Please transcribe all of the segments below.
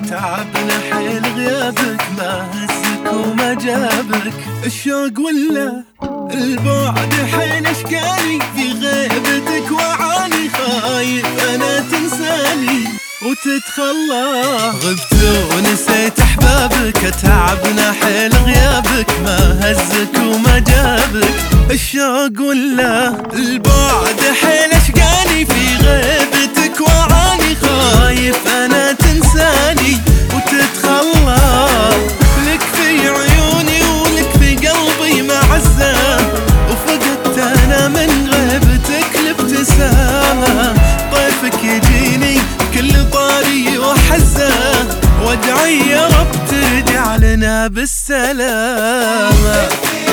تعبنا حيل غيابك، ما هزك وما جابك الشوق ولا البعد حين اشقاني في غيبتك وعاني، خايف انا تنساني وتتخلى. غبت ونسيت احبابك، تعبنا حيل غيابك، ما هزك وما جابك الشوق ولا البعد حيل اشقاني في غيبتك وعاني، خايف انا تنساني وتتخلى. لك في عيوني ولك في قلبي معزة، وفقدت انا من غيبتك الابتسامة. طيفك يجيني كل طاري وحزة، وادعي يا رب ترجع لنا بالسلامة.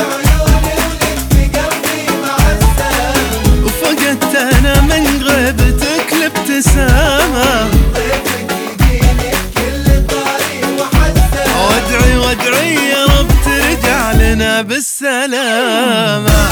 وفقدت انا من غيبتك الابتسامة، وادعي يا رب ترجع لنا بالسلامة.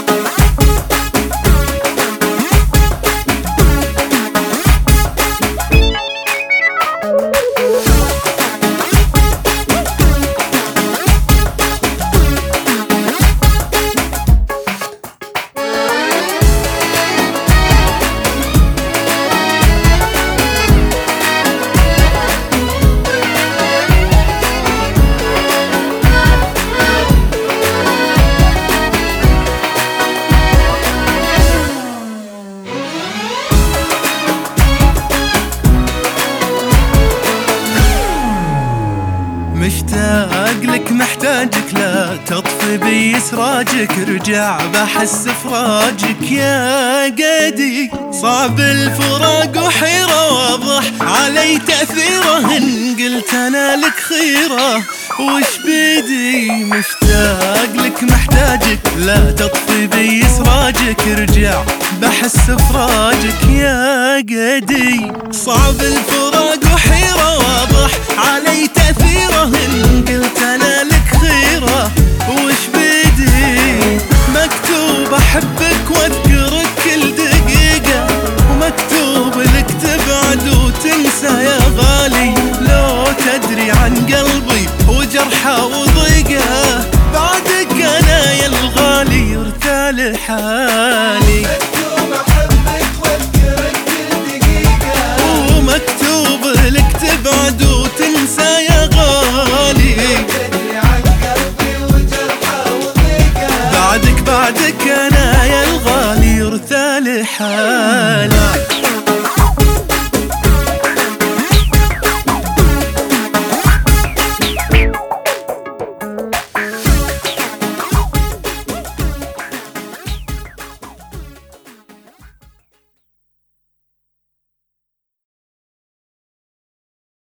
مشتاق لك محتاجك، لا تطفي بي سراجك، ارجع بحس فراجك يا قدي. صعب الفراق وحيرة، واضح علي تأثيره، إن قلت أنا لك خيرة وش بيدي. مشتاق لك محتاجك، لا تطفي بي سراجك، ارجع بحس فراجك يا قدي. صعب الفراق وحيرة، واضح علي تأثيره، إن قلت أنا لك خيرة وش بيدي. مكتوب أحبك واذكرك كل دقيقة، ومكتوب لك تبعد وتنسى يا غالي. لو تدري عن قلبي وجرحه وضيقه، بعدك أنا يا الغالي ارتاح حالي. مكتوب أحبك واذكرك كل دقيقة، ومكتوب لك تبعد وتنسى يا غالي. تدري عن قلبي وجرحه وضيقه، بعدك أنا يا الغالي ارتاح حالي.